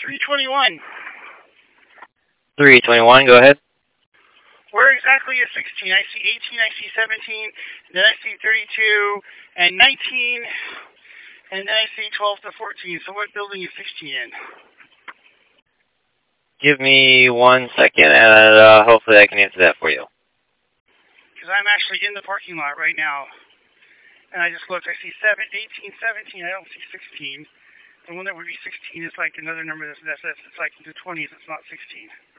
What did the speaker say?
321. 321, go ahead. Where exactly is 16? I see 18, I see 17, then I see 32, and 19, and then I see 12 to 14. So what building is 16 in? Give me 1 second, and hopefully I can answer that for you. Because I'm actually in the parking lot right now. And I just looked. I see 18, 17. I don't see 16. The one that would be 16 is like another number that's like in the 20s. It's not 16.